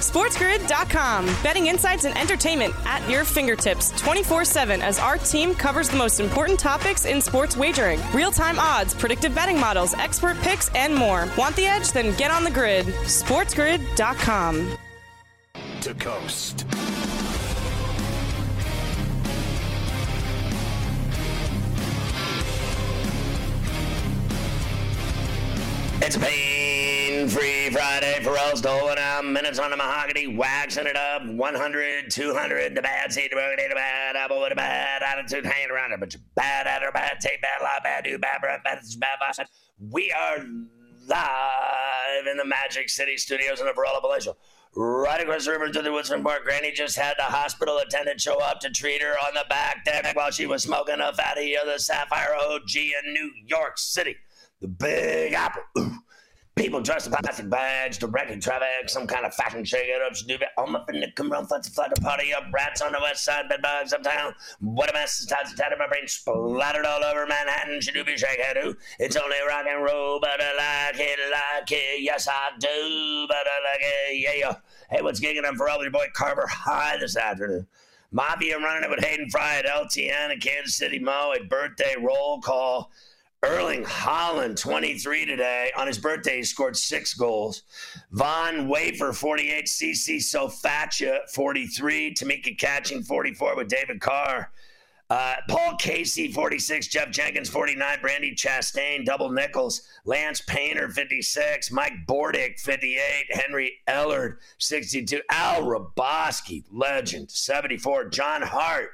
SportsGrid.com. Betting insights and entertainment at your fingertips 24/7 as our team covers the most important topics in sports wagering. Real-time odds, predictive betting models, expert picks, and more. Want the edge? Then get on the grid. SportsGrid.com. To coast. It's a pain-free Friday for us, doling out minutes on the mahogany, waxing it up, 100, 200, the bad seed, the bad apple with a bad attitude, hanging around a bunch of bad at or bad tape, bad lie, bad do, bad breath, bad boss. We are live in the Magic City studios in the Barella Palatial. Right across the river to the Woodson Park. Granny just had the hospital attendant show up to treat her on the back deck while she was smoking a fatty of the Sapphire OG in New York City. The Big Apple. Ooh. People dressed in plastic bags, directing traffic, some kind of fashion shake-it-up, stupid. I'm up in the come around, flat to party up, rats on the west side, bedbugs uptown. What a mess, it's tatted my brain, splattered all over Manhattan, shadooby shake-a-doo. It's only rock and roll, but I like it, yes I do, but I like it, yeah. Hey, what's gigging on for all your boy Carver High this afternoon? Mafia running it with Hayden Fry at LTN in Kansas City Mo, a birthday roll call. Erling Haaland, 23 today. On his birthday, he scored 6 goals. Von Wafer, 48. CC Sofacha, 43. Tamika Catching, 44 with David Carr. Paul Casey, 46. Jeff Jenkins, 49. Brandy Chastain, double nickels. Lance Painter, 56. Mike Bordick, 58. Henry Ellard, 62. Al Raboski, legend, 74. John Hart,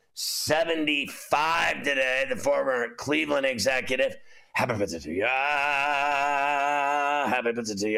75 today, the former Cleveland executive. Happy birthday to ya. Happy birthday to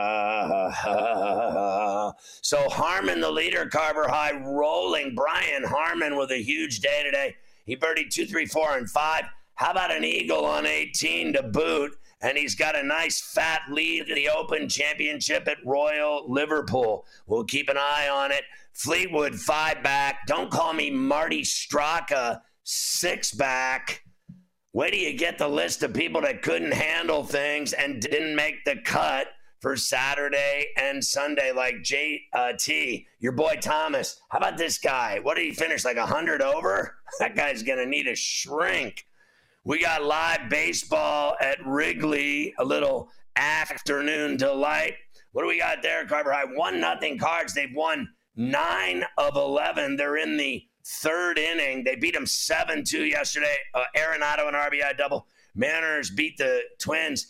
ya. So Harmon, the leader, Carver High, rolling. Brian Harmon with a huge day today. He birdied 2, 3, 4, and 5. How about an eagle on 18 to boot? And he's got a nice fat lead in the Open Championship at Royal Liverpool. We'll keep an eye on it. Fleetwood, 5 back. Don't call me Marty Straka, 6 back. Where do you get the list of people that couldn't handle things and didn't make the cut for Saturday and Sunday, like JT, your boy Thomas? How about this guy? What did he finish, like 100 over? That guy's going to need a shrink. We got live baseball at Wrigley, a little afternoon delight. What do we got there, Carver High? 1-0 Cards. They've won 9 of 11. They're in the 3rd inning. They beat them 7-2 yesterday. Arenado, an RBI double. Mariners beat the Twins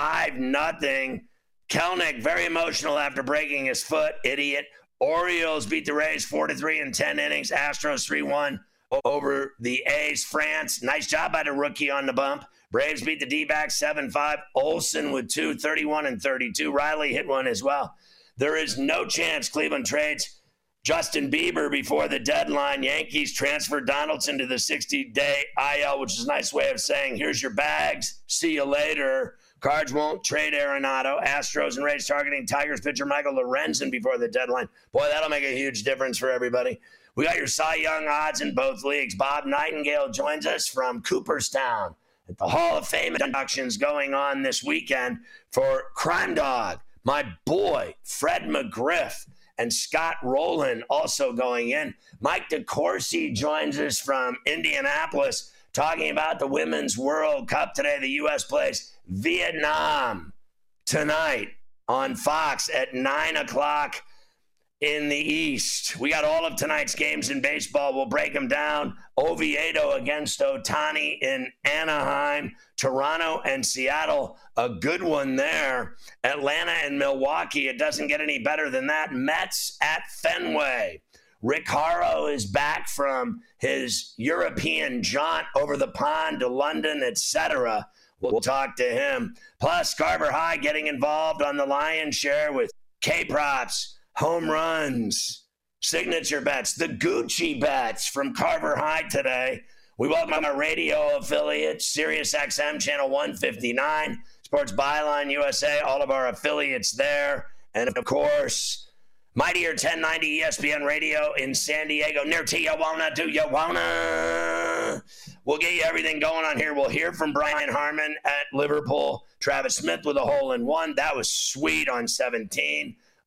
5-0. Kelnick, very emotional after breaking his foot. Idiot. Orioles beat the Rays 4-3 in 10 innings. Astros 3-1 over the A's. France, nice job by the rookie on the bump. Braves beat the D-backs 7-5. Olsen with 2, 31 and 32. Riley hit one as well. There is no chance Cleveland trades Justin Bieber before the deadline. Yankees transfer Donaldson to the 60-day IL, which is a nice way of saying, here's your bags. See you later. Cards won't trade Arenado. Astros and Rays targeting Tigers pitcher Michael Lorenzen before the deadline. Boy, that'll make a huge difference for everybody. We got your Cy Young odds in both leagues. Bob Nightingale joins us from Cooperstown at the Hall of Fame inductions going on this weekend for Crime Dog. My boy, Fred McGriff, and Scott Rowland also going in. Mike DeCourcy joins us from Indianapolis talking about the Women's World Cup today. The U.S. plays Vietnam tonight on Fox at 9 o'clock in the East. We got all of tonight's games in baseball. We'll break them down. Oviedo against Ohtani in Anaheim. Toronto and Seattle, a good one there. Atlanta and Milwaukee, it doesn't get any better than that. Mets at Fenway. Rick Haro is back from his European jaunt over the pond to London, etc. We'll talk to him. Plus, Carver High getting involved on the lion's share with K-props, home runs, signature bets, the Gucci bets from Carver High today. We welcome our radio affiliate, Sirius XM Channel 159, Sports Byline USA, all of our affiliates there. And, of course, Mightier 1090 ESPN Radio in San Diego. Near Tijuana, do you wanna? We'll get you everything going on here. We'll hear from Brian Harmon at Liverpool. Travis Smith with a hole-in-one. That was sweet on 17.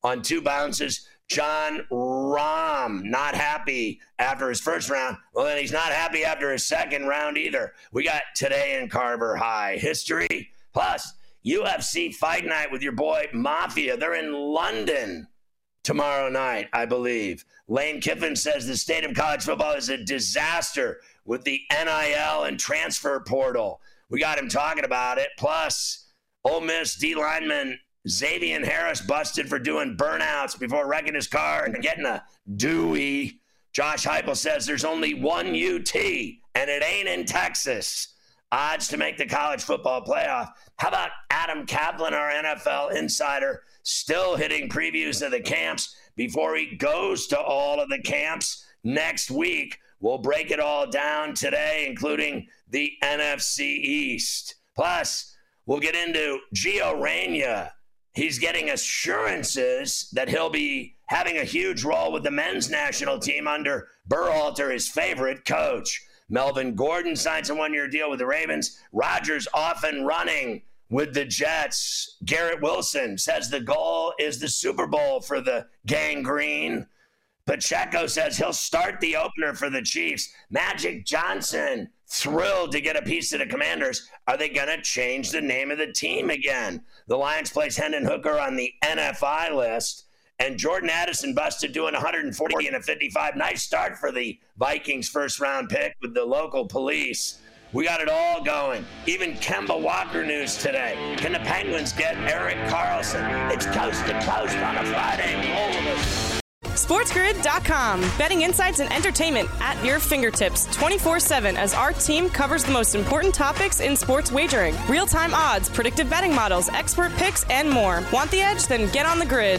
on 2 bounces. John Rahm, not happy after his first round. Well, then he's not happy after his second round either. We got today in Carver High history, plus UFC Fight Night with your boy Mafia. They're in London tomorrow night, I believe. Lane Kiffin says the state of college football is a disaster with the NIL and transfer portal. We got him talking about it. Plus, Ole Miss D lineman Xavier Harris busted for doing burnouts before wrecking his car and getting a Dewey. Josh Heupel says there's only one UT, and it ain't in Texas. Odds to make the college football playoff. How about Adam Kaplan, our NFL insider, still hitting previews of the camps before he goes to all of the camps next week? We'll break it all down today, including the NFC East. Plus, we'll get into Gio Reyna. He's getting assurances that he'll be having a huge role with the men's national team under Berhalter, his favorite coach. Melvin Gordon signs a 1-year deal with the Ravens. Rodgers off and running with the Jets. Garrett Wilson says the goal is the Super Bowl for the gangrene. Pacheco says he'll start the opener for the Chiefs. Magic Johnson thrilled to get a piece of the Commanders. Are they going to change the name of the team again? The Lions place Hendon Hooker on the NFI list. And Jordan Addison busted doing 140 and a 55. Nice start for the Vikings first-round pick with the local police. We got it all going. Even Kemba Walker news today. Can the Penguins get Erik Karlsson? It's coast to coast on a Friday. All of us. SportsGrid.com. Betting insights and entertainment at your fingertips 24/7 as our team covers the most important topics in sports wagering. Real-time odds, predictive betting models, expert picks, and more. Want the edge? Then get on the grid.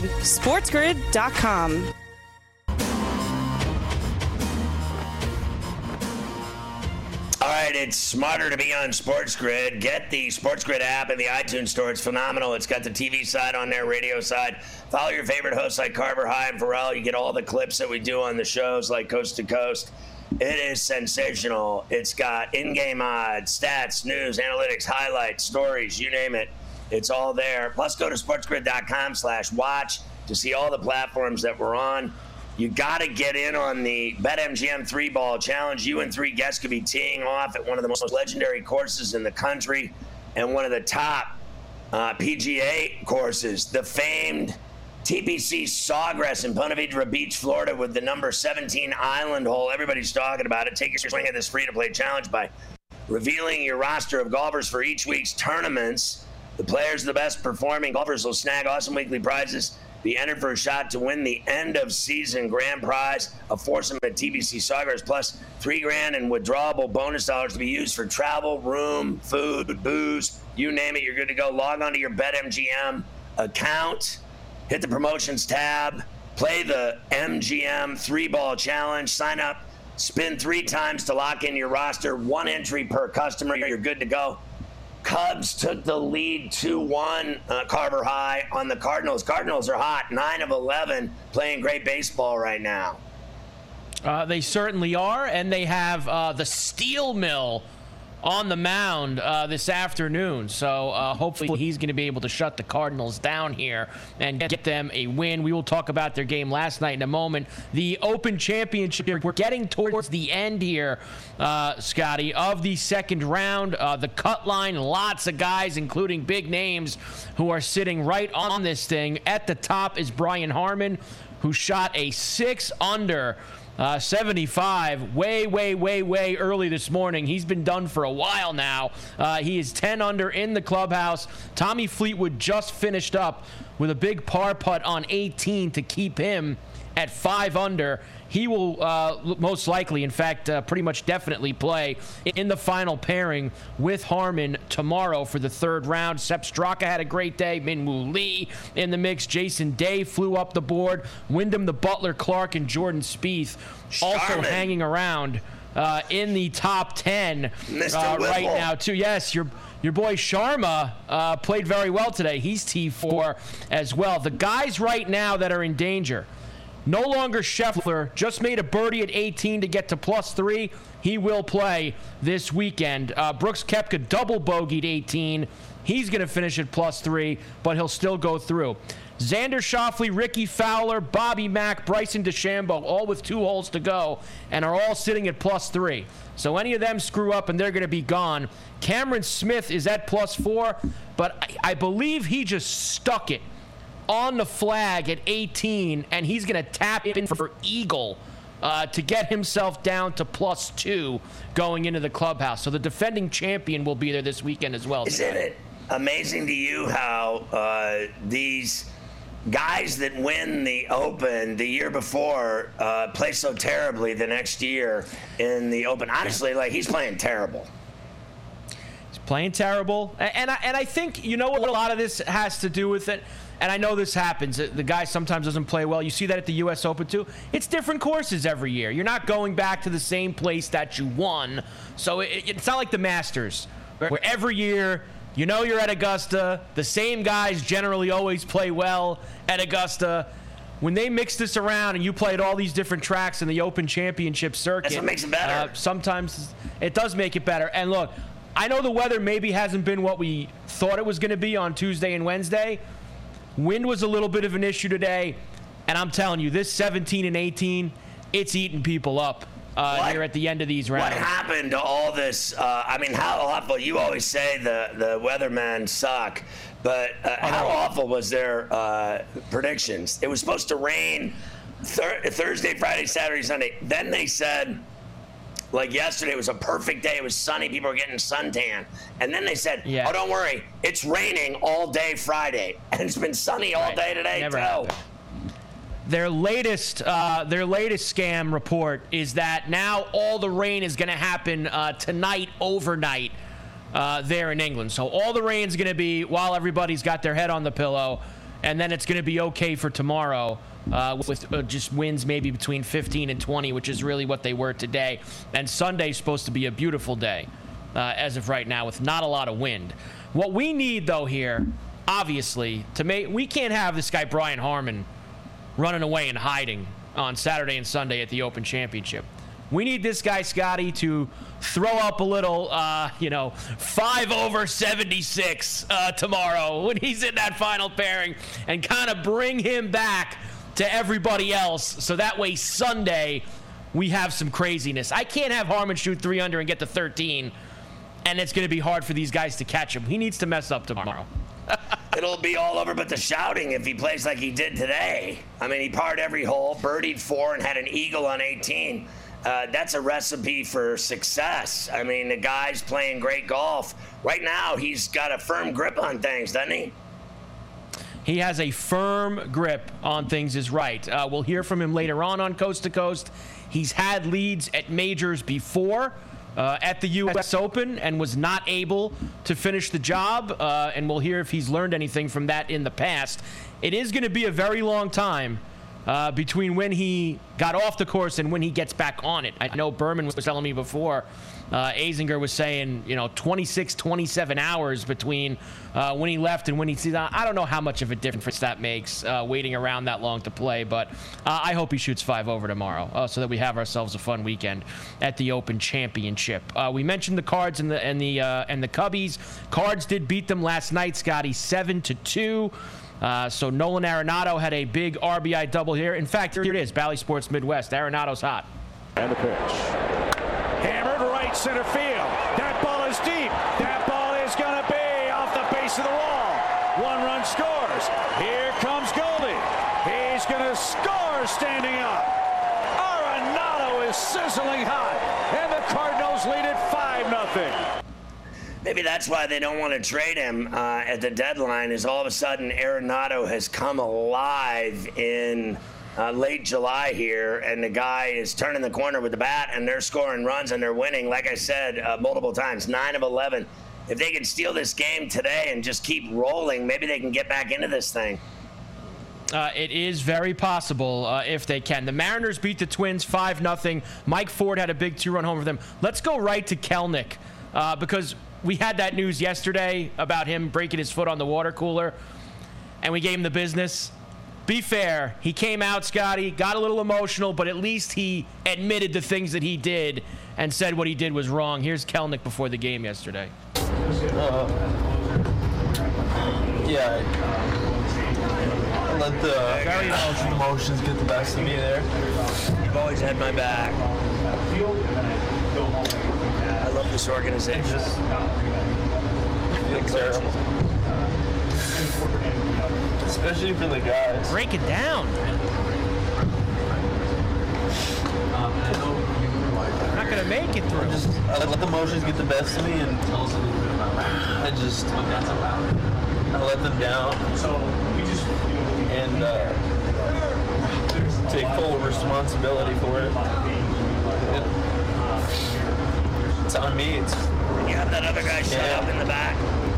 SportsGrid.com. All right, it's smarter to be on Sports Grid. Get the Sports Grid app in the iTunes store. It's phenomenal. It's got the TV side on there, radio side. Follow your favorite hosts like Carver High and Pharrell. You get all the clips that we do on the shows like Coast to Coast. It is sensational. It's got in-game odds, stats, news, analytics, highlights, stories, you name it. It's all there. Plus, go to sportsgrid.com/watch to see all the platforms that we're on. You got to get in on the BetMGM 3-Ball Challenge. You and 3 guests could be teeing off at one of the most legendary courses in the country and one of the top PGA courses, the famed TPC Sawgrass in Ponte Vedra Beach, Florida, with the number 17 island hole. Everybody's talking about it. Take your swing at this free-to-play challenge by revealing your roster of golfers for each week's tournaments. The players of the best performing golfers will snag awesome weekly prizes, be entered for a shot to win the end-of-season grand prize, a foursome at TPC Sawgrass, plus $3,000 in withdrawable bonus dollars to be used for travel, room, food, booze, you name it, you're good to go. Log on to your BetMGM account, hit the promotions tab, play the MGM 3-Ball Challenge, sign up, spin 3 times to lock in your roster, 1 entry per customer, you're good to go. Cubs took the lead 2-1, Carver High, on the Cardinals. Cardinals are hot, 9 of 11, playing great baseball right now. They certainly are, and they have the steel mill on the mound this afternoon. So hopefully he's going to be able to shut the Cardinals down here and get them a win. We will talk about their game last night in a moment. The Open Championship, we're getting towards the end here, Scotty, of the second round. The cut line, lots of guys, including big names, who are sitting right on this thing. At the top is Brian Harman, who shot a 6-under 75 way early this morning. He's been done for a while now. He is 10 under in the clubhouse. Tommy Fleetwood just finished up with a big par putt on 18 to keep him at 5 under. He will most likely, in fact, pretty much definitely play in the final pairing with Harman tomorrow for the third round. Sepp Straka had a great day. Min-Woo Lee in the mix. Jason Day flew up the board. Wyndham, the Butler, Clark, and Jordan Spieth also hanging around in the top 10 right now, too. Yes, your boy Sharma played very well today. He's T4 as well. The guys right now that are in danger: No longer Scheffler, just made a birdie at 18 to get to +3. He will play this weekend. Brooks Koepka double bogeyed 18. He's going to finish at +3, but he'll still go through. Xander Schauffele, Ricky Fowler, Bobby Mack, Bryson DeChambeau, all with 2 holes to go, and are all sitting at +3. So any of them screw up, and they're going to be gone. Cameron Smith is at +4, but I believe he just stuck it on the flag at 18, and he's going to tap in for eagle to get himself down to +2 going into the clubhouse. So the defending champion will be there this weekend as well. Isn't it amazing to you how these guys that win the Open the year before play so terribly the next year in the Open? Honestly, like, he's playing terrible. He's playing terrible. And I think, you know what a lot of this has to do with it? And I know this happens. The guy sometimes doesn't play well. You see that at the U.S. Open, too. It's different courses every year. You're not going back to the same place that you won. So it's not like the Masters, where every year, you know, you're at Augusta. The same guys generally always play well at Augusta. When they mix this around and you play at all these different tracks in the Open Championship circuit, that's what makes it better. Sometimes it does make it better. And look, I know the weather maybe hasn't been what we thought it was going to be on Tuesday and Wednesday. Wind was a little bit of an issue today, and I'm telling you, this 17 and 18, it's eating people up here at the end of these rounds. What happened to all this? I mean, how awful? You always say the weathermen suck, but how awful was their predictions? It was supposed to rain Thursday, Friday, Saturday, Sunday. Then they said, like yesterday was a perfect day. It was sunny. People were getting suntan. And then they said, oh, don't worry. It's raining all day Friday. And it's been sunny all day today, Never too. happened. Their latest scam report is that now all the rain is going to happen tonight, overnight, there in England. So all the rain is going to be while everybody's got their head on the pillow, and then it's going to be okay for tomorrow. With just winds maybe between 15 and 20, which is really what they were today. And Sunday's supposed to be a beautiful day as of right now with not a lot of wind. What we need, though, here, obviously, we can't have this guy Brian Harman running away and hiding on Saturday and Sunday at the Open Championship. We need this guy, Scotty, to throw up a little, 5 over 76 tomorrow when he's in that final pairing and kind of bring him back to everybody else, so that way Sunday we have some craziness. I can't have Harman shoot 3 under and get to 13, and it's going to be hard for these guys to catch him. He needs to mess up tomorrow. It'll be all over but the shouting if he plays like he did today. I mean, he parred every hole, birdied 4, and had an eagle on 18. That's a recipe for success. I mean, the guy's playing great golf. Right now, he's got a firm grip on things, doesn't he? He has a firm grip on things is right. We'll hear from him later on Coast to Coast. He's had leads at majors before at the U.S. Open and was not able to finish the job, and we'll hear if he's learned anything from that in the past. It is going to be a very long time between when he got off the course and when he gets back on it. I know Berman was telling me before, Azinger was saying, 26, 27 hours between when he left and when he sees. I don't know how much of a difference that makes waiting around that long to play, but I hope he shoots 5 over tomorrow so that we have ourselves a fun weekend at the Open Championship. We mentioned the Cards and the Cubbies. Cards did beat them last night, Scotty, 7-2. So Nolan Arenado had a big RBI double here. In fact, here it is, Bally Sports Midwest. Arenado's hot. And the pitch. Hammered right center field. That ball is deep. That ball is going to be off the base of the wall. 1 run scores. Here comes Goldie. He's going to score standing up. Arenado is sizzling hot. And the Cardinals lead it 5-0. Maybe that's why they don't want to trade him at the deadline, is all of a sudden Arenado has come alive in late July here, and the guy is turning the corner with the bat, and they're scoring runs, and they're winning, like I said, multiple times, 9 of 11. If they can steal this game today and just keep rolling, maybe they can get back into this thing. It is very possible if they can. The Mariners beat the Twins 5-0. Mike Ford had a big 2-run home for them. Let's go right to Kelenic because we had that news yesterday about him breaking his foot on the water cooler, and we gave him the business. be fair. He came out, Scotty, got a little emotional, but at least he admitted the things that he did and said what he did was wrong. Here's Kelenic before the game yesterday. Yeah, I let the emotions get the best of me there. You've always had my back. I love this organization. Feel terrible. Especially for the guys. Break it down. I'm not going to make it through. I let the emotions get the best of me, and I let them down. And take full responsibility for it. It's on me. You have that other guy shut up in the back.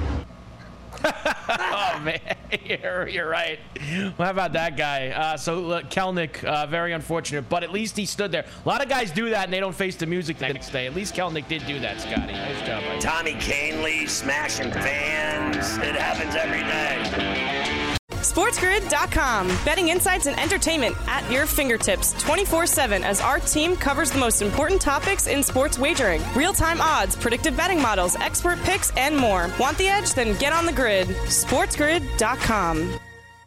Oh, man, you're right. Well, how about that guy? So, look, Kelenic, very unfortunate, but at least he stood there. A lot of guys do that, and they don't face the music the next day. At least Kelenic did do that, Scotty. Nice job, buddy. Tommy Canley smashing fans. It happens every day. SportsGrid.com. Betting insights and entertainment at your fingertips 24/7 as our team covers the most important topics in sports wagering. Real-time odds, predictive betting models, expert picks, and more. Want the edge? Then get on the grid. SportsGrid.com.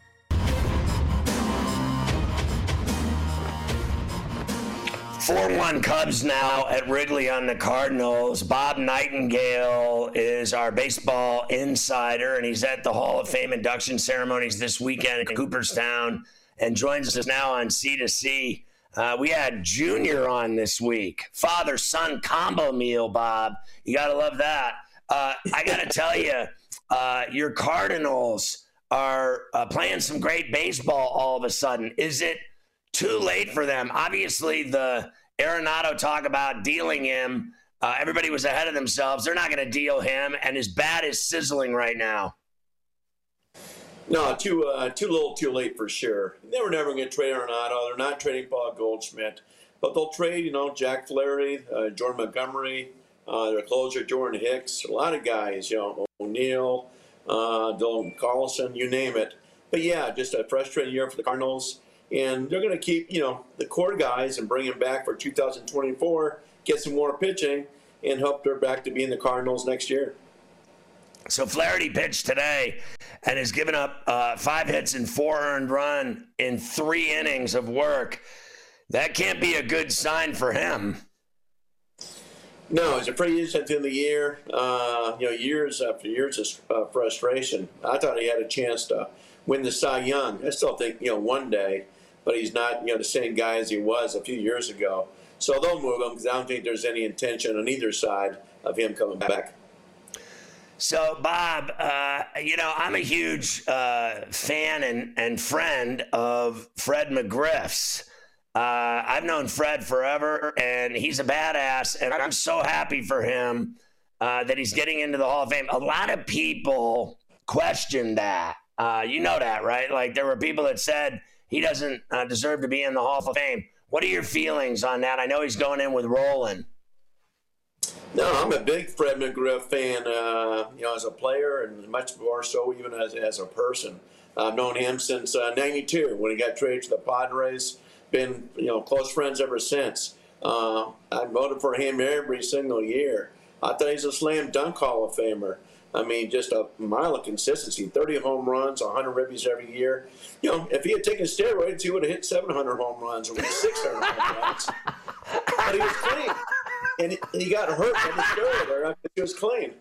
Four-1 Cubs now at Wrigley on the Cardinals. Bob Nightingale is our baseball insider, and he's at the Hall of Fame induction ceremonies this weekend in Cooperstown and joins us now on C2C. We had Junior on this week. Father-son combo meal, Bob. You got to love that. I got to tell you, your Cardinals are playing some great baseball all of a sudden. Is it too late for them? Obviously, the Arenado talk about dealing him, everybody was ahead of themselves. They're not going to deal him, and his bat is sizzling right now. No, too little, too late for sure. They were never going to trade Arenado. They're not trading Paul Goldschmidt, but they'll trade, Jack Flaherty, Jordan Montgomery, their closer Jordan Hicks, a lot of guys, O'Neill, Dylan Carlson, you name it. But yeah, just a frustrating year for the Cardinals. And they're going to keep, the core guys and bring them back for 2024, get some more pitching, and hope they're back to being the Cardinals next year. So Flaherty pitched today and has given up 5 hits and 4 earned run in 3 innings of work. That can't be a good sign for him. No, he's a free agent at the end of the year. Years after years of frustration. I thought he had a chance to win the Cy Young. I still think, one day, but he's not, the same guy as he was a few years ago. So they'll move him because I don't think there's any intention on either side of him coming back. So, Bob, I'm a huge fan and friend of Fred McGriff's. I've known Fred forever, and he's a badass, and I'm so happy for him that he's getting into the Hall of Fame. A lot of people question that. You know that, right? Like, there were people that said he doesn't deserve to be in the Hall of Fame. What are your feelings on that? I know he's going in with Rolen. No, I'm a big Fred McGriff fan, as a player and much more so even as a person. I've known him since 92 when he got traded to the Padres. Been, close friends ever since. I voted for him every single year. I thought he's a slam dunk Hall of Famer. I mean, just a mile of consistency, 30 home runs, 100 ribbies every year. If he had taken steroids, he would have hit 700 home runs or 600 home runs. But he was clean. And he got hurt by the steroid there. He was clean.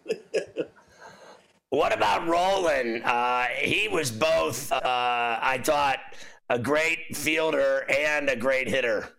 What about Rolen? He was both, I thought, a great fielder and a great hitter.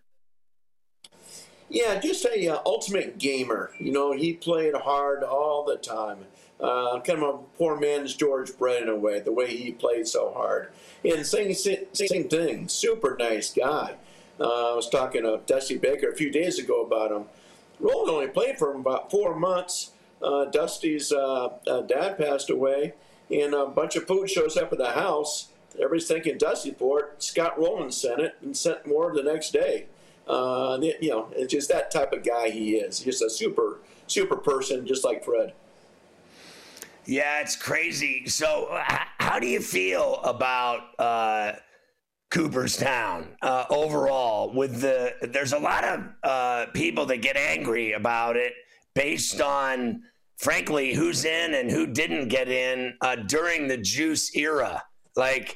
Yeah, just a ultimate gamer. He played hard all the time. Kind of a poor man's George Brett in a way, the way he played so hard. And same thing, super nice guy. I was talking to Dusty Baker a few days ago about him. Rolen only played for him about 4 months. Dusty's dad passed away, and a bunch of food shows up at the house. Everybody's thanking Dusty for it. Scott Rolen sent it and sent more the next day. It's just that type of guy he is. Just a super person, just like Fred. Yeah, it's crazy. So how do you feel about Cooperstown overall. There's a lot of people that get angry about it based on, frankly, who's in and who didn't get in during the Juice era. Like,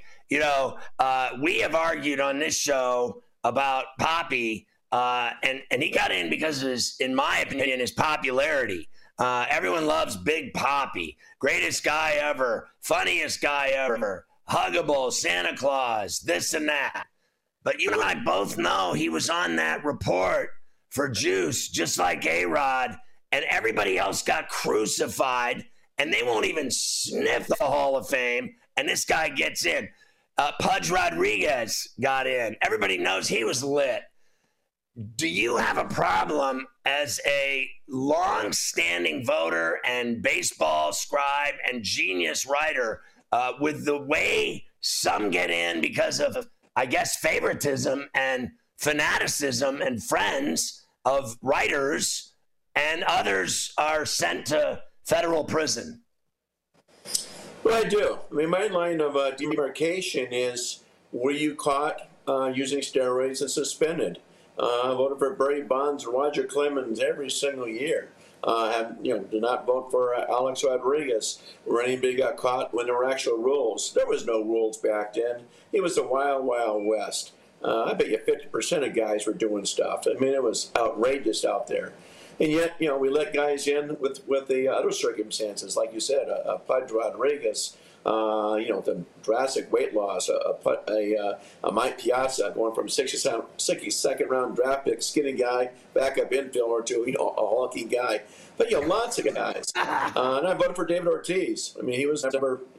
we have argued on this show about Papi, and he got in because of in my opinion, his popularity. Everyone loves Big Papi, greatest guy ever, funniest guy ever, huggable, Santa Claus, this and that. But you and I both know he was on that report for Juice, just like A-Rod, and everybody else got crucified, and they won't even sniff the Hall of Fame, and this guy gets in. Pudge Rodriguez got in. Everybody knows he was lit. Do you have a problem as a long-standing voter and baseball scribe and genius writer with the way some get in because of, I guess, favoritism and fanaticism and friends of writers, and others are sent to federal prison? Well, I do. I mean, my line of demarcation is, were you caught using steroids and suspended? I voted for Barry Bonds and Roger Clemens every single year. Did not vote for Alex Rodriguez or anybody got caught when there were actual rules. There was no rules back then. It was the wild, wild west. I bet you 50% of guys were doing stuff. I mean, it was outrageous out there. And yet, we let guys in with the other circumstances, like you said, Pudge Rodriguez, the drastic weight loss, a Mike Piazza going from 62nd round draft pick, skinny guy, backup infielder to, a hulky guy. But, lots of guys. And I voted for David Ortiz. I mean, he was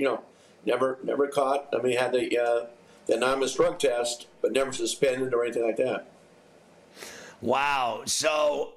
never caught. I mean, he had the anonymous drug test, but never suspended or anything like that. Wow. So,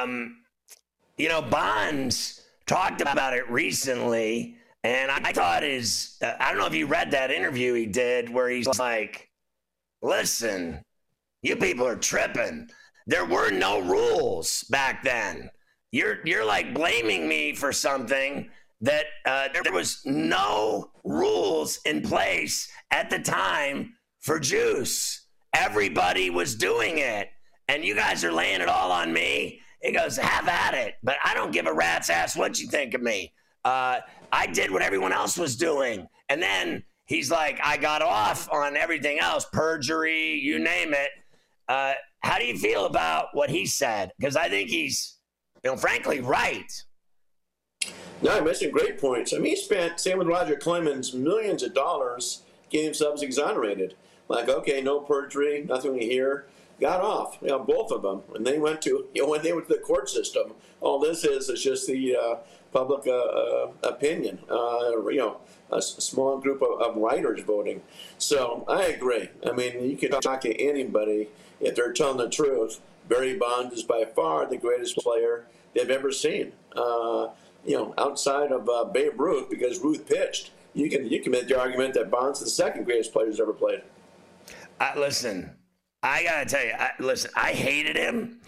Bonds talked about it recently, and I thought I don't know if you read that interview he did where he's like, listen, you people are tripping. There were no rules back then. You're like blaming me for something that there was no rules in place at the time for Juice. Everybody was doing it. And you guys are laying it all on me? He goes, have at it. But I don't give a rat's ass what you think of me. I did what everyone else was doing. And then he's like, I got off on everything else, perjury, you name it. How do you feel about what he said? Because I think he's, frankly, right. No, I mentioned great points. I mean, he spent, same with Roger Clemens, millions of dollars getting themselves exonerated. Like, okay, no perjury, nothing here. Got off, both of them, and they went to, when they went to the court system. All this is just the public opinion. A small group of writers voting. So I agree. I mean, you can talk to anybody if they're telling the truth. Barry Bonds is by far the greatest player they've ever seen. Outside of Babe Ruth, because Ruth pitched. You can make the argument that Bonds is the second greatest player who's ever played. Listen. I got to tell you, I hated him,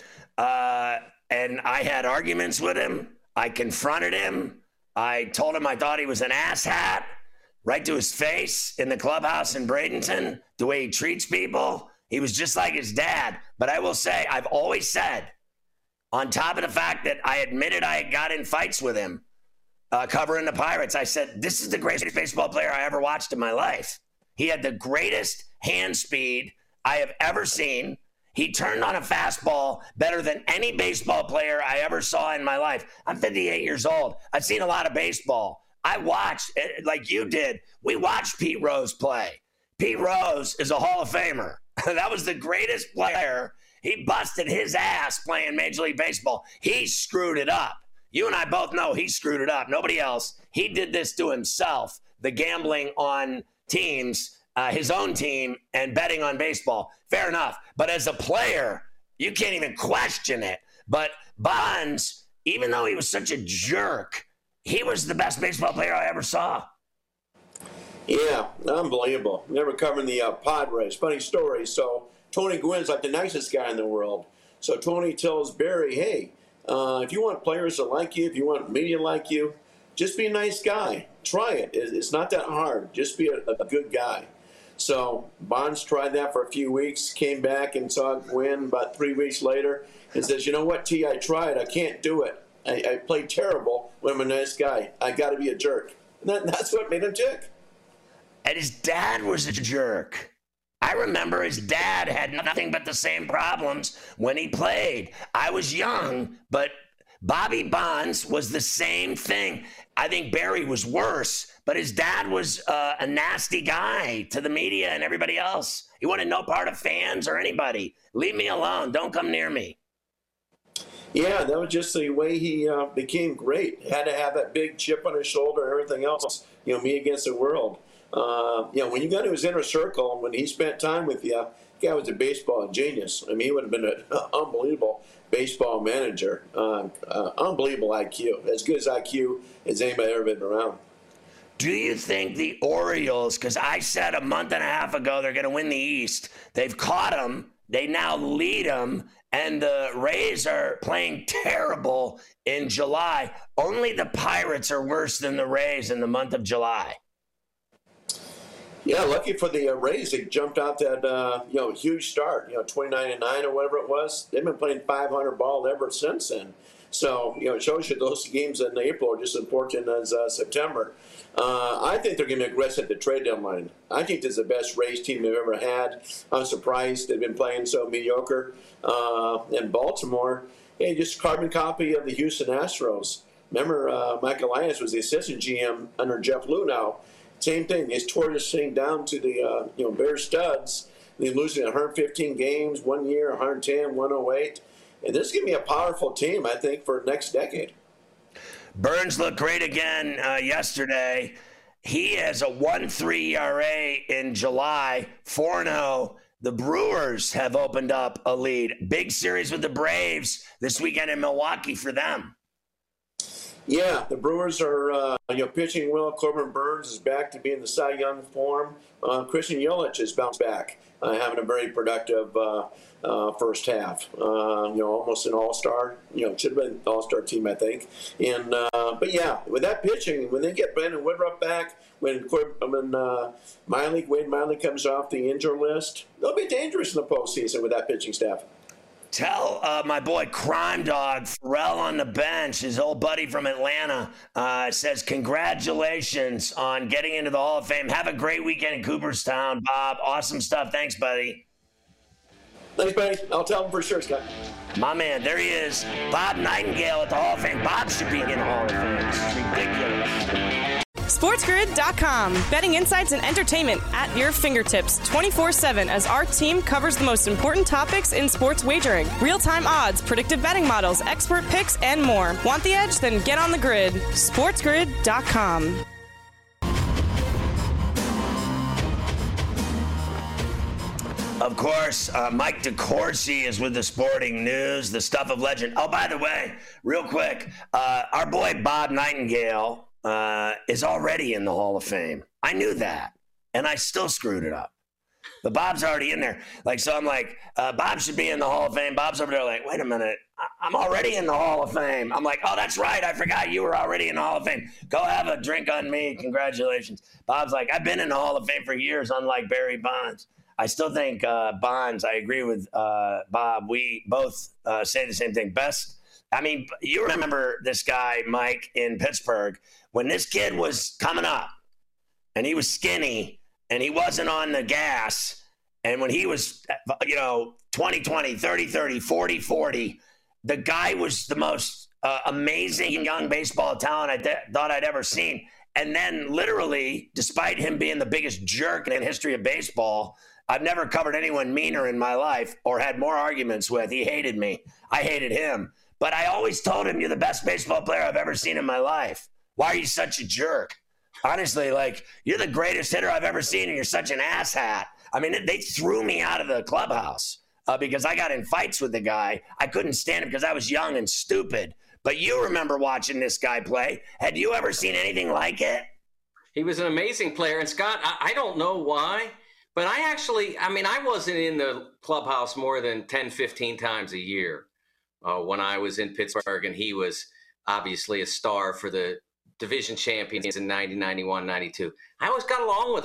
and I had arguments with him. I confronted him. I told him I thought he was an asshat, right to his face in the clubhouse in Bradenton, the way he treats people. He was just like his dad. But I will say, I've always said, on top of the fact that I admitted I got in fights with him, covering the Pirates, I said, this is the greatest baseball player I ever watched in my life. He had the greatest hand speed I have ever seen. He turned on a fastball better than any baseball player I ever saw in my life. I'm 58 years old. I've seen a lot of baseball. I watched, like you did, we watched Pete Rose play. Pete Rose is a Hall of Famer. That was the greatest player. He busted his ass playing Major League Baseball. He screwed it up. You and I both know he screwed it up. Nobody else. He did this to himself, the gambling on teams, his own team, and betting on baseball. Fair enough. But as a player, you can't even question it. But Bonds, even though he was such a jerk, he was the best baseball player I ever saw. Yeah, unbelievable. Never covering the Padres. Funny story. So Tony Gwynn's like the nicest guy in the world. So Tony tells Barry, hey, if you want players to like you, if you want media to like you, just be a nice guy. Try it. It's not that hard. Just be a good guy. So Bonds tried that for a few weeks, came back and saw Gwynn about 3 weeks later and says, you know what, T, I tried. I can't do it. I played terrible when I'm a nice guy. I got to be a jerk. And that's what made him tick. And his dad was a jerk. I remember his dad had nothing but the same problems when he played. I was young, but Bobby Bonds was the same thing. I think Barry was worse, but his dad was a nasty guy to the media and everybody else. He wanted no part of fans or anybody. Leave me alone. Don't come near me. Yeah, that was just the way he became great. Had to have that big chip on his shoulder and everything else, me against the world. When you got to his inner circle, when he spent time with you, the guy was a baseball genius. I mean, he would have been an unbelievable baseball manager. Unbelievable IQ. As good as IQ as anybody ever been around. Do you think the Orioles, because I said a month and a half ago they're going to win the East, they've caught them, they now lead them, and the Rays are playing terrible in July. Only the Pirates are worse than the Rays in the month of July. Yeah, lucky for the Rays, they jumped out that huge start, 29-9 or whatever it was. They've been playing 500 ball ever since then. So it shows you those games in April are just as important as September. I think they're going to be aggressive at the trade deadline. I think this is the best Rays team they've ever had. I'm surprised they've been playing so mediocre. In Baltimore, just carbon copy of the Houston Astros. Remember, Mike Elias was the assistant GM under Jeff Luhnow. Same thing. They tore this thing down to the bare studs. They're losing 115 games 1 year, 110, 108. And this is going to be a powerful team, I think, for next decade. Burns looked great again yesterday. He has a 1.3 ERA in July, 4-0. The Brewers have opened up a lead. Big series with the Braves this weekend in Milwaukee for them. Yeah, the Brewers are pitching well. Corbin Burns is back to being the Cy Young form. Christian Yelich has bounced back, having a very productive first half. Almost an all-star. Should have been an all-star team, I think. And but yeah, with that pitching, when they get Brandon Woodruff back, when Wade Miley comes off the injury list, they'll be dangerous in the postseason with that pitching staff. Tell my boy Crime Dog, Pharrell on the bench, his old buddy from Atlanta, says congratulations on getting into the Hall of Fame. Have a great weekend in Cooperstown, Bob. Awesome stuff. Thanks, buddy. Thanks, buddy. I'll tell him for sure, Scott. My man, there he is. Bob Nightingale at the Hall of Fame. Bob should be in the Hall of Fame. It's ridiculous. SportsGrid.com. Betting insights and entertainment at your fingertips 24/7 as our team covers the most important topics in sports wagering. Real-time odds, predictive betting models, expert picks, and more. Want the edge? Then get on the grid. SportsGrid.com. Of course, Mike DeCourcy is with the Sporting News, the stuff of legend. Oh, by the way, real quick, our boy Bob Nightingale is already in the Hall of Fame. I knew that, and I still screwed it up. But Bob's already in there. So I'm like, Bob should be in the Hall of Fame. Bob's over there like, wait a minute, I'm already in the Hall of Fame. I'm like, oh, that's right. I forgot you were already in the Hall of Fame. Go have a drink on me. Congratulations. Bob's like, I've been in the Hall of Fame for years, unlike Barry Bonds. I still think Bonds, I agree with Bob. We both say the same thing. Best. I mean, you remember this guy, Mike, in Pittsburgh, when this kid was coming up and he was skinny and he wasn't on the gas. And when he was, 20-20, 30-30, 40-40, the guy was the most amazing young baseball talent I thought I'd ever seen. And then literally, despite him being the biggest jerk in the history of baseball, I've never covered anyone meaner in my life or had more arguments with. He hated me. I hated him. But I always told him, you're the best baseball player I've ever seen in my life. Why are you such a jerk? Honestly, you're the greatest hitter I've ever seen, and you're such an asshat. I mean, they threw me out of the clubhouse because I got in fights with the guy. I couldn't stand him because I was young and stupid. But you remember watching this guy play. Had you ever seen anything like it? He was an amazing player. And, Scott, I don't know why, but I wasn't in the clubhouse more than 10, 15 times a year. When I was in Pittsburgh, and he was obviously a star for the division champions in 90, 91, 92. I always got along with him.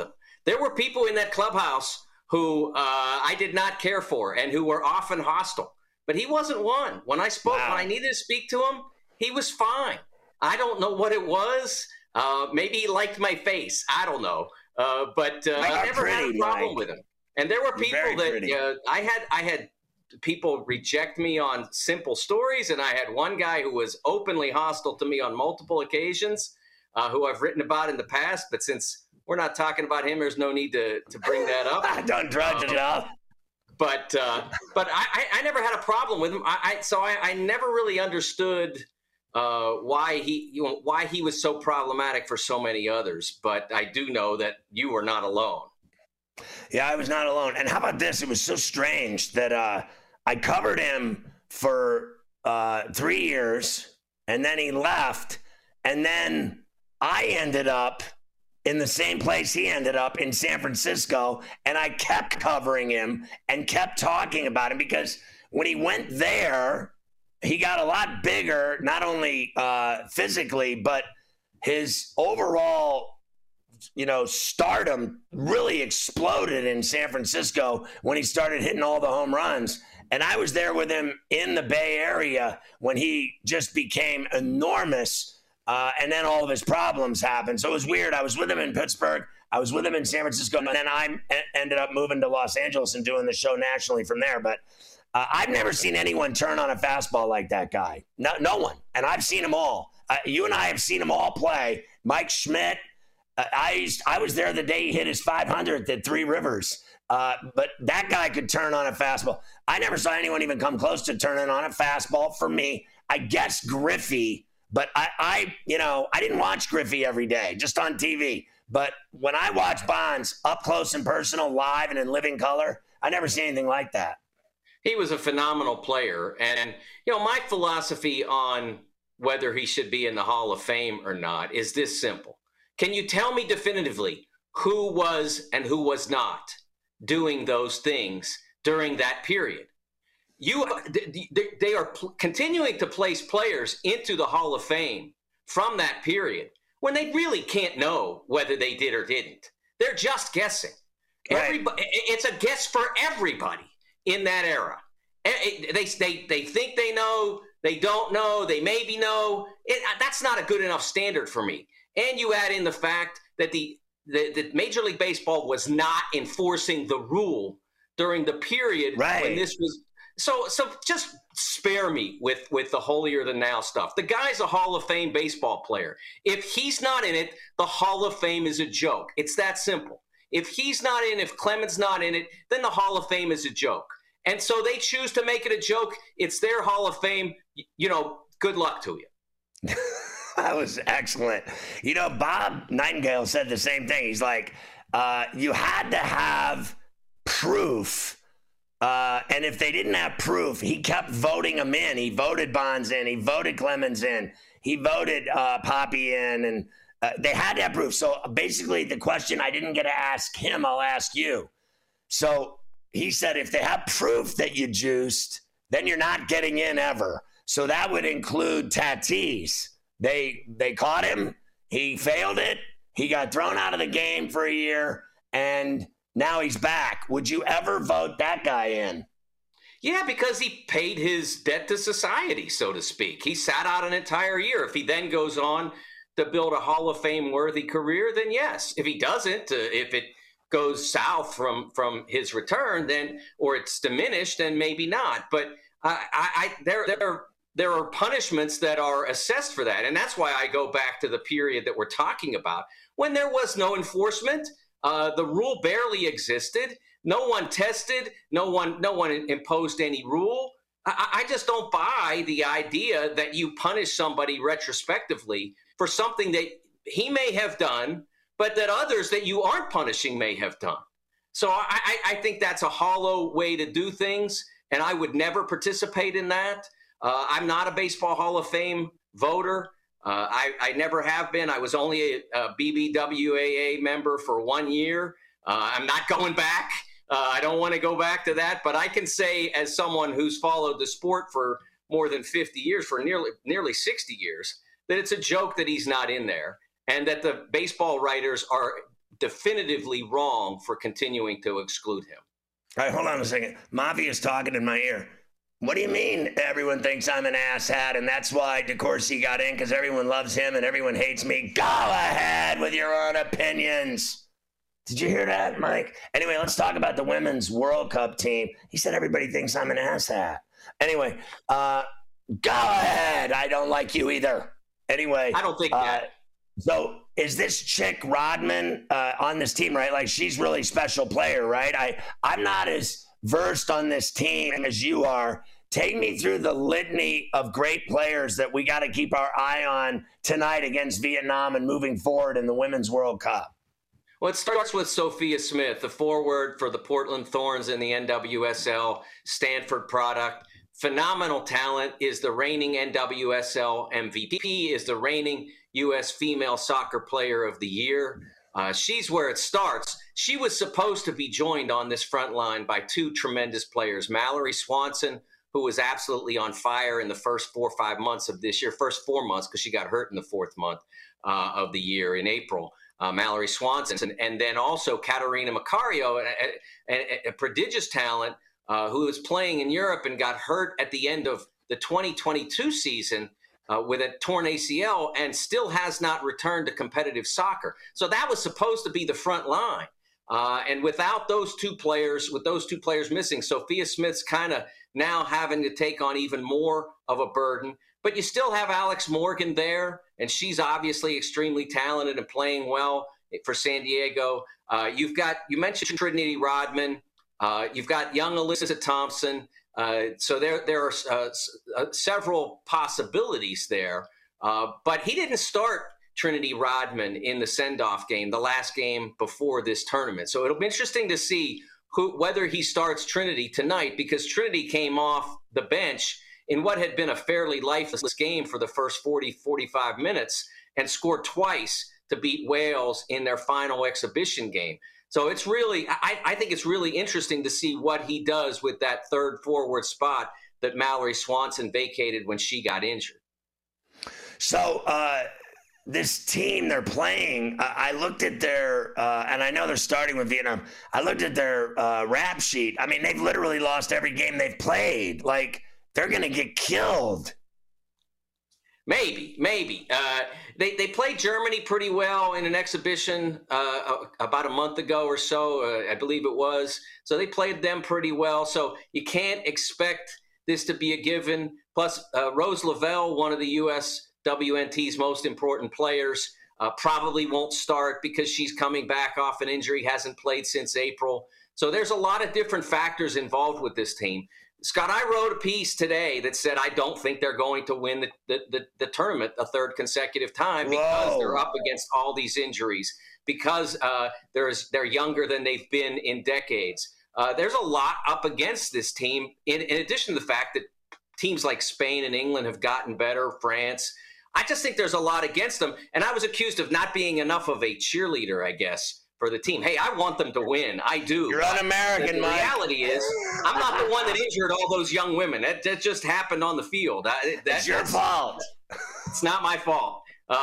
There were people in that clubhouse who I did not care for and who were often hostile. But he wasn't one. When I spoke, when I needed to speak to him, he was fine. I don't know what it was. Maybe he liked my face. I don't know. But I never had a problem with him. And there were people that I had people reject me on simple stories, and I had one guy who was openly hostile to me on multiple occasions, who I've written about in the past. But since we're not talking about him, there's no need to bring that up. Don't drudge it up. But I never had a problem with him. So I never really understood why he was so problematic for so many others. But I do know that you were not alone. Yeah, I was not alone. And how about this? It was so strange that I covered him for 3 years, and then he left, and then I ended up in the same place he ended up, in San Francisco, and I kept covering him and kept talking about him, because when he went there, he got a lot bigger, not only physically, but his overall, stardom really exploded in San Francisco when he started hitting all the home runs. And I was there with him in the Bay Area when he just became enormous. And then all of his problems happened. So it was weird. I was with him in Pittsburgh. I was with him in San Francisco. And then I ended up moving to Los Angeles and doing the show nationally from there. But I've never seen anyone turn on a fastball like that guy. No one. And I've seen them all. You and I have seen them all play. Mike Schmidt. I was there the day he hit his 500th at Three Rivers. But that guy could turn on a fastball. I never saw anyone even come close to turning on a fastball for me. I guess Griffey. But I didn't watch Griffey every day, just on TV. But when I watch Bonds up close and personal, live and in living color, I never see anything like that. He was a phenomenal player. And, my philosophy on whether he should be in the Hall of Fame or not is this simple. Can you tell me definitively who was and who was not doing those things during that period? They are continuing to place players into the Hall of Fame from that period when they really can't know whether they did or didn't. They're just guessing. Right. It's a guess for everybody in that era. They think they know, they don't know, they maybe know. That's not a good enough standard for me. And you add in the fact that the Major League Baseball was not enforcing the rule during the period when this was. So just spare me with the holier than thou stuff. The guy's a Hall of Fame baseball player. If he's not in it, the Hall of Fame is a joke. It's that simple. If he's not in, if Clemens not in it, then the Hall of Fame is a joke. And so they choose to make it a joke. It's their Hall of Fame. Good luck to you. That was excellent. Bob Nightingale said the same thing. He's like, you had to have proof. And if they didn't have proof, he kept voting them in. He voted Bonds in. He voted Clemens in. He voted Poppy in. And they had to have proof. So basically the question I didn't get to ask him, I'll ask you. So he said, if they have proof that you juiced, then you're not getting in ever. So that would include Tatis. They caught him. He failed it. He got thrown out of the game for a year. And now he's back. Would you ever vote that guy in? Yeah, because he paid his debt to society, so to speak. He sat out an entire year. If he then goes on to build a Hall of Fame-worthy career, then yes. If he doesn't, if it goes south from his return, then or it's diminished, then maybe not. But there are punishments that are assessed for that, and that's why I go back to the period that we're talking about when there was no enforcement. The rule barely existed. No one tested. No one imposed any rule. I just don't buy the idea that you punish somebody retrospectively for something that he may have done, but that others that you aren't punishing may have done. So I think that's a hollow way to do things, and I would never participate in that. I'm not a Baseball Hall of Fame voter. I never have been. I was only a BBWAA member for 1 year. I'm not going back. I don't want to go back to that. But I can say, as someone who's followed the sport for more than 50 years, for nearly 60 years, that it's a joke that he's not in there, and that the baseball writers are definitively wrong for continuing to exclude him. All right, hold on a second. Mafia's talking in my ear. What do you mean everyone thinks I'm an asshat and that's why DeCourcy got in because everyone loves him and everyone hates me? Go ahead with your own opinions. Did you hear that, Mike? Anyway, let's talk about the Women's World Cup team. He said everybody thinks I'm an asshat. Anyway, go ahead. I don't like you either. Anyway. I don't think that. So is this chick Rodman on this team, right? Like she's really special player, right? I'm not as versed on this team as you are. Take me through the litany of great players that we got to keep our eye on tonight against Vietnam and moving forward in the Women's World Cup. Well, it starts with Sophia Smith, the forward for the Portland Thorns in the NWSL, Stanford product. Phenomenal talent, is the reigning NWSL MVP, is the reigning U.S. Female Soccer Player of the Year. She's where it starts. She was supposed to be joined on this front line by two tremendous players, Mallory Swanson, who was absolutely on fire in the first 4 or 5 months of this year, first 4 months because she got hurt in the fourth month of the year in April. Mallory Swanson, and then also Catarina Macario, a prodigious talent who was playing in Europe and got hurt at the end of the 2022 season with a torn ACL and still has not returned to competitive soccer. So that was supposed to be the front line. And without those two players, with those two players missing, Sophia Smith's kind of now having to take on even more of a burden. But you still have Alex Morgan there, and she's obviously extremely talented and playing well for San Diego. You mentioned Trinity Rodman. You've got young Alyssa Thompson. So there are several possibilities there. But he didn't start Trinity Rodman in the send-off game, the last game before this tournament. So it'll be interesting to see whether he starts Trinity tonight, because Trinity came off the bench in what had been a fairly lifeless game for the first 40, 45 minutes and scored twice to beat Wales in their final exhibition game. So it's really, I think it's really interesting to see what he does with that third forward spot that Mallory Swanson vacated when she got injured. So this team they're playing, I looked at their, and I know they're starting with Vietnam. I looked at their rap sheet. I mean, they've literally lost every game they've played. Like, they're going to get killed. Maybe. They played Germany pretty well in an exhibition about a month ago or so, I believe it was. So they played them pretty well. So you can't expect this to be a given. Plus, Rose Lavelle, one of the USWNT's most important players, probably won't start because she's coming back off an injury, hasn't played since April. So there's a lot of different factors involved with this team. Scott, I wrote a piece today that said I don't think they're going to win the tournament a third consecutive time because they're up against all these injuries, because they're younger than they've been in decades. There's a lot up against this team, in addition to the fact that teams like Spain and England have gotten better, France. I just think there's a lot against them, and I was accused of not being enough of a cheerleader, I guess, for the team. Hey, I want them to win. I do. You're un-American, Mike. The reality is, I'm not the one that injured all those young women. That just happened on the field. That's your fault. It's not my fault.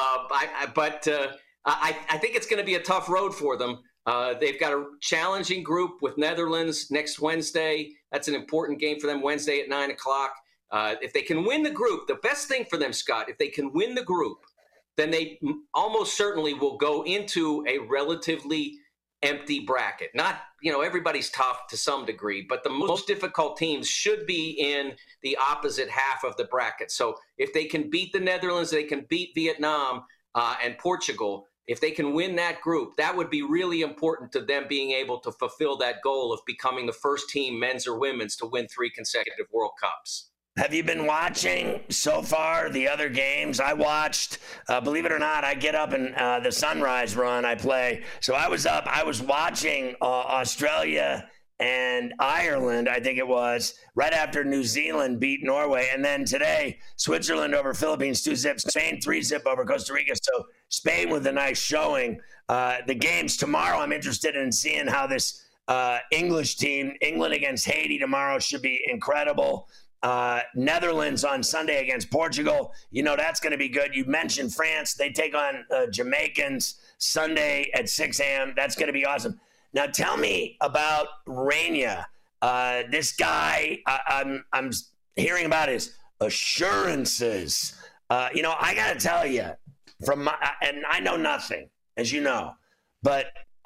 But I think it's going to be a tough road for them. They've got a challenging group with Netherlands next Wednesday. That's an important game for them, Wednesday at 9 o'clock. If they can win the group, the best thing for them, Scott, if they can win the group, then they almost certainly will go into a relatively empty bracket. Not, everybody's tough to some degree, but the most difficult teams should be in the opposite half of the bracket. So if they can beat the Netherlands, they can beat Vietnam and Portugal. If they can win that group, that would be really important to them being able to fulfill that goal of becoming the first team, men's or women's, to win 3 consecutive World Cups. Have you been watching so far the other games? I watched, believe it or not, I get up and the sunrise run I play. So I was watching Australia and Ireland, I think it was, right after New Zealand beat Norway. And then today, Switzerland over Philippines 2-0, Spain 3-0 over Costa Rica. So Spain with a nice showing. The games tomorrow, I'm interested in seeing how this English team, England against Haiti tomorrow, should be incredible. Netherlands on Sunday against Portugal. You know that's going to be good. You mentioned France. They take on Jamaicans Sunday at 6 a.m. That's going to be awesome. Now tell me about Reyna. This guy, I'm hearing about his assurances. I got to tell you, and I know nothing, as you know, but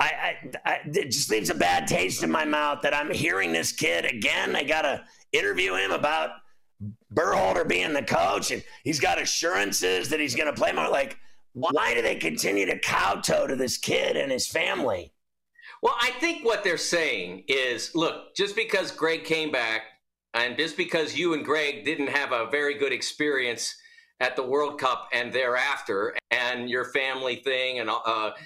it just leaves a bad taste in my mouth that I'm hearing this kid again. I got to interview him about Berhalter being the coach, and he's got assurances that he's going to play more. Like, why do they continue to kowtow to this kid and his family? Well, I think what they're saying is, look, just because Greg came back and just because you and Greg didn't have a very good experience at the World Cup and thereafter, and your family thing, and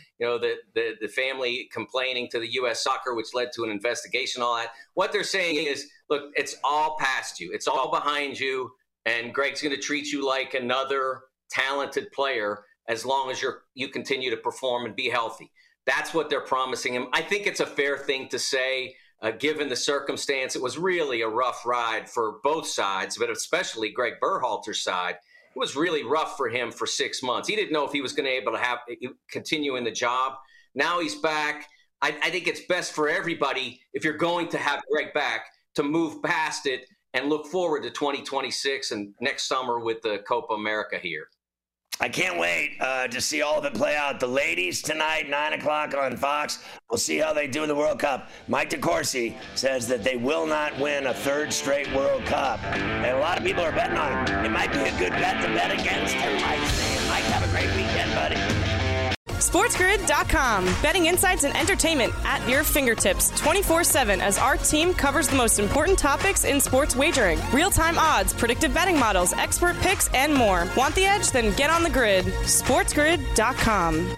the family complaining to the U.S. Soccer, which led to an investigation, all that. What they're saying is, look, it's all past you, it's all behind you, and Greg's going to treat you like another talented player as long as you continue to perform and be healthy. That's what they're promising him. I think it's a fair thing to say, given the circumstance. It was really a rough ride for both sides, but especially Greg Berhalter's side. It was really rough for him for 6 months. He didn't know if he was going to be able to continue in the job. Now he's back. I think it's best for everybody, if you're going to have Greg back, to move past it and look forward to 2026 and next summer with the Copa America here. I can't wait to see all of it play out. The ladies tonight, 9 o'clock on Fox. We'll see how they do in the World Cup. Mike DeCourcy says that they will not win a third straight World Cup. And a lot of people are betting on it. It might be a good bet to bet against him. Mike, have a great weekend, buddy. SportsGrid.com. Betting insights and entertainment at your fingertips 24/7 as our team covers the most important topics in sports wagering. Real-time odds, predictive betting models, expert picks, and more. Want the edge? Then get on the grid. SportsGrid.com.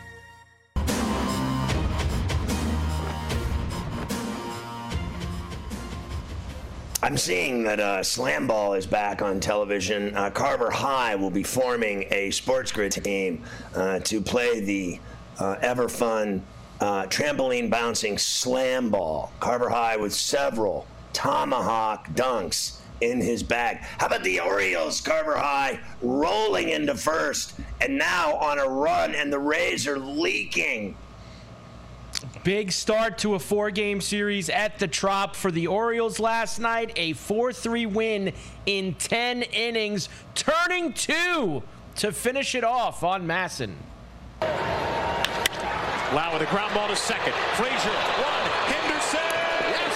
I'm seeing that Slam Ball is back on television. Carver High will be forming a Sports Grid team to play the ever fun trampoline bouncing Slam Ball. Carver High with several tomahawk dunks in his bag. How about the Orioles? Carver High rolling into first and now on a run, and the Rays are leaking. Big start to a 4-game series at the Trop for the Orioles last night. A 4-3 win in 10 innings, turning 2 to finish it off on Masson. Lau with a ground ball to second. Frazier, one. Henderson, yes,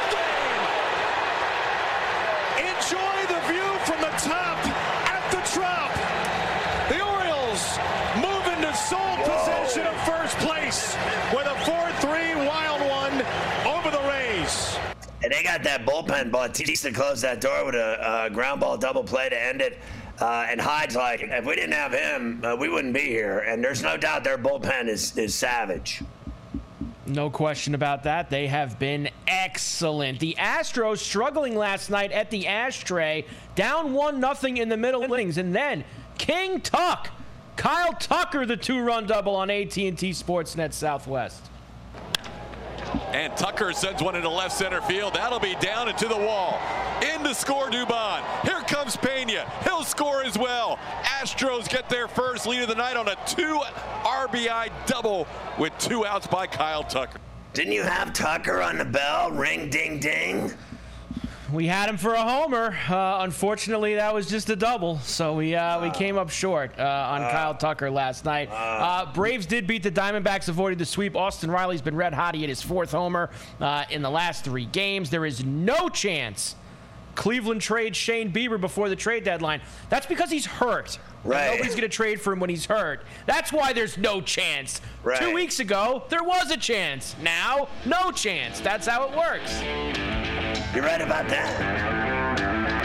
ball game. Enjoy the view from the top at the Trop. The Orioles move into sole possession of first place with a 4-3 wild one over the Rays. And they got that bullpen. Bautista closed that door with a ground ball double play to end it. And Hyde's like, if we didn't have him, we wouldn't be here. And there's no doubt their bullpen is savage. No question about that. They have been excellent. The Astros struggling last night at the Ashtray, down 1-0 in the middle innings. And then King Tuck, Kyle Tucker, the 2-run double on AT&T Sportsnet Southwest. And Tucker sends one into left center field. That'll be down and to the wall. In to score Dubon. Here comes Pena. He'll score as well. Astros get their first lead of the night on a 2 RBI double with 2 outs by Kyle Tucker. Didn't you have Tucker on the bell? Ring, ding, ding. We had him for a homer. Unfortunately, that was just a double, so we came up short on Kyle Tucker last night. Braves did beat the Diamondbacks, avoided the sweep. Austin Riley's been red hot. He hit his 4th homer in the last 3 games. There is no chance Cleveland trades Shane Bieber before the trade deadline. That's because he's hurt. Right. Nobody's going to trade for him when he's hurt. That's why there's no chance. Right. 2 weeks ago, there was a chance. Now, no chance. That's how it works. You're right about that.